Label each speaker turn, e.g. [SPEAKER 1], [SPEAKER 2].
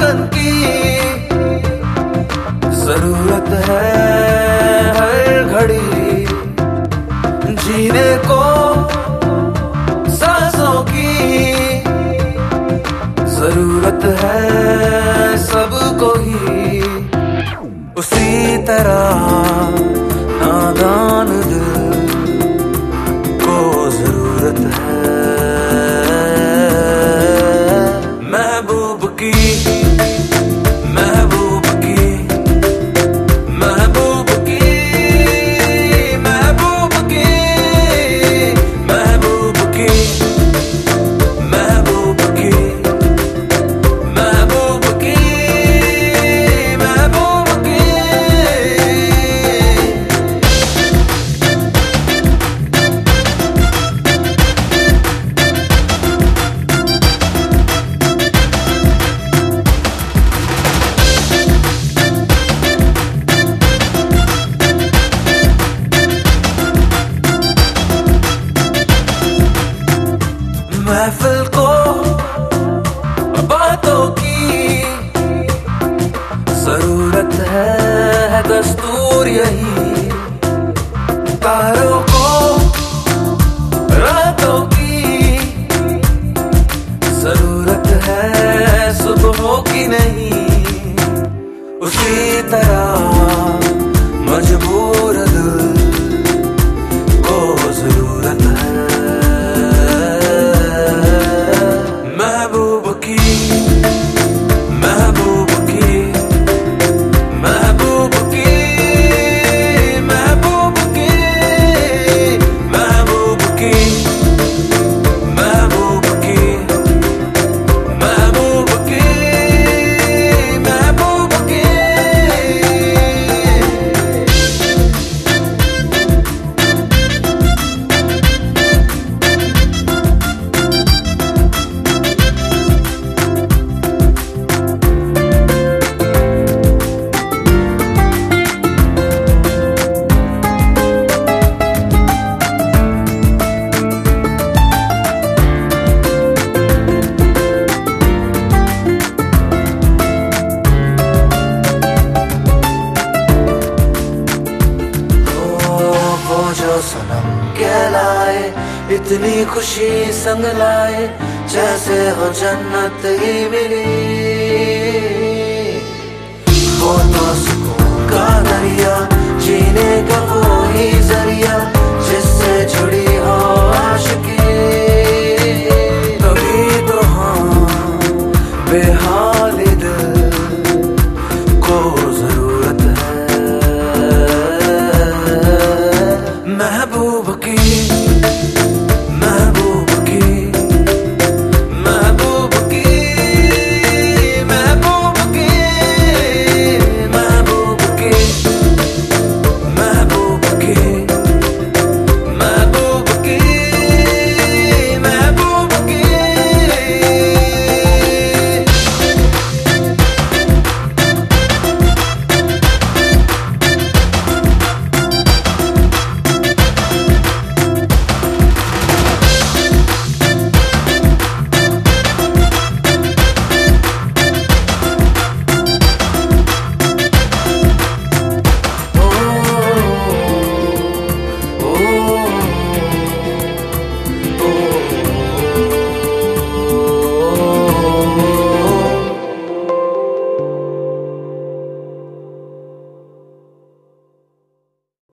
[SPEAKER 1] धड़कन की जरूरत है हर घड़ी, जीने को सांसों की जरूरत है सबको ही। उसी तरह नादान दिल को जरूरत है महबूब की, महबूब की, महबूब की, महबूब की, महबूब की, महबूब की, महबूब की, महबूब की। महफिल को बातों की जरूरत है दस्तूर यही, तारों को रातों की जरूरत है सुबहों की नहीं। उसी तरह मजबूर दिल को जरूरत है महबूब की, महबूब की, महबूब की, महबूब की, महबूब की, महबूब की, महबूब की, महबूब की। जो सनम कहलाए इतनी खुशी संग लाए, जैसे हो जन्नत ही मिली। वो तो सुकून का दरिया, जीने का वो ही जरिया, जिससे जुड़ी हो आशिकी। तभी तो हाँ बेहाल